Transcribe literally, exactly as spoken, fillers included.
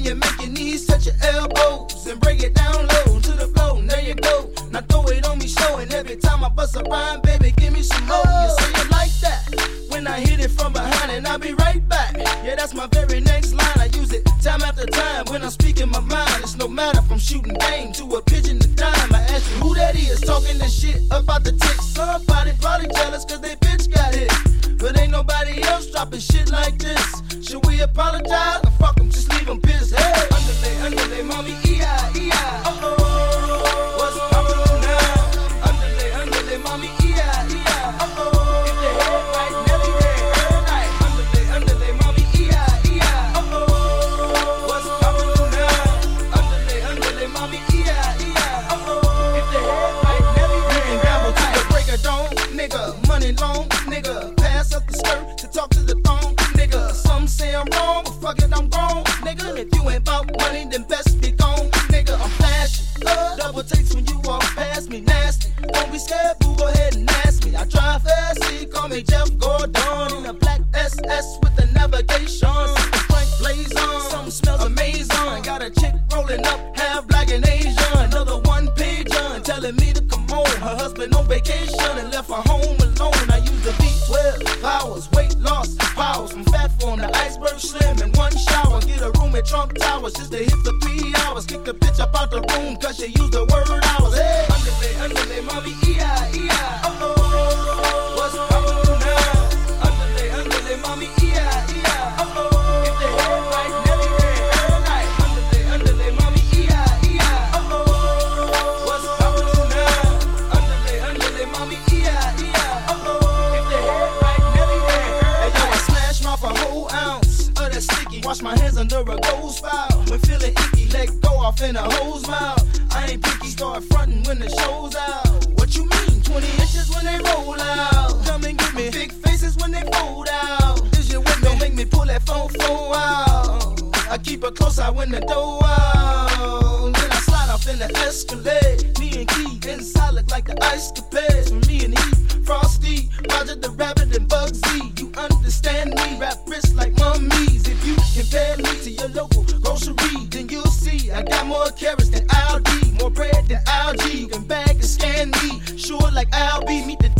Then you make your knees touch your elbows and break it down low to the floor. There you go. Now throw it on me, showing every time I bust a rhyme, baby, give me some more. You say it like that when I hit it from behind, and I'll be right back. Yeah, that's my very next line. I use it time after time when I'm speaking my mind. It's no matter if I'm shooting game to a pigeon to dime. I ask you who that is talking this shit about the ticks. Somebody probably jealous cause they bitch got hit, but ain't nobody else dropping shit like this. Should we apologize or fuck them, just leave them pissed? Hey, underlay, underlay, mommy, E I, E I. Uh-oh, what's poppin' now? Underlay, underlay, mommy, E I, E I. Uh-oh, if the head right, Nelly red, all night. Underlay, underlay, mommy, E I, E I. Uh-oh, what's poppin' now? Underlay, underlay, mommy, E I, E I. Uh-oh, if the head right, Nelly red. You can gamble till the break of dawn, nigga. Money long, nigga. Pass up the skirt to talk to the thong, nigga. Some say I'm wrong, but fuck it, I'm grown, nigga. If you ain't about money, then best be gone, nigga. I'm flashing, uh, double takes when you walk past me, nasty. Don't be scared, boo, go ahead and ask me. I drive fast, see, call me Jeff Gordon in a black S S with the navigation. Frank blaze on, something smells amazing. Got a chick rolling up, half black and Asian. Another one pigeon telling me to come on. Her husband on vacation and left her home alone. I use the B twelve powers, weight loss powers from fat form to iceberg slim in one shower. Get a room at Trump Towers just to hit for three hours. Kick the bitch up out the room cause she used the word hours. Hey, underlay, underlay, mommy, E I, E I. Uh-oh, what's poppin' now? Underlay, underlay, mommy, E I, E I. Uh-oh, if the head right, Nelly red, all night. Underlay, underlay, mommy, E I, E I. Uh-oh, what's poppin' now? Underlay, underlay, mommy, E I, E I. Uh-oh, if the head right, Nelly red. Hey, yo, I smash mouth a whole ounce of that sticky. Wash my hands under a ghost file. When feeling icky, let go off in a hose mouth. I ain't picky, start frontin' when the show's out. What you mean? twenty inches when they roll out. Come and get me. Big faces when they fold out. Is you with me? Don't make me pull that phone phone out. I keep her close out when the door out. Then I slide off in the Escalade. Me and Key inside look like the ice capades. For me and he, Frosty, Roger the Rabbit and Bugsy. You understand me? Rap wrists like mummies. If you compare me to your local grocery, then you'll see I got more carrots than Aldi, more bread than Algae. You can bag and scan me, sure like Al B. Meet the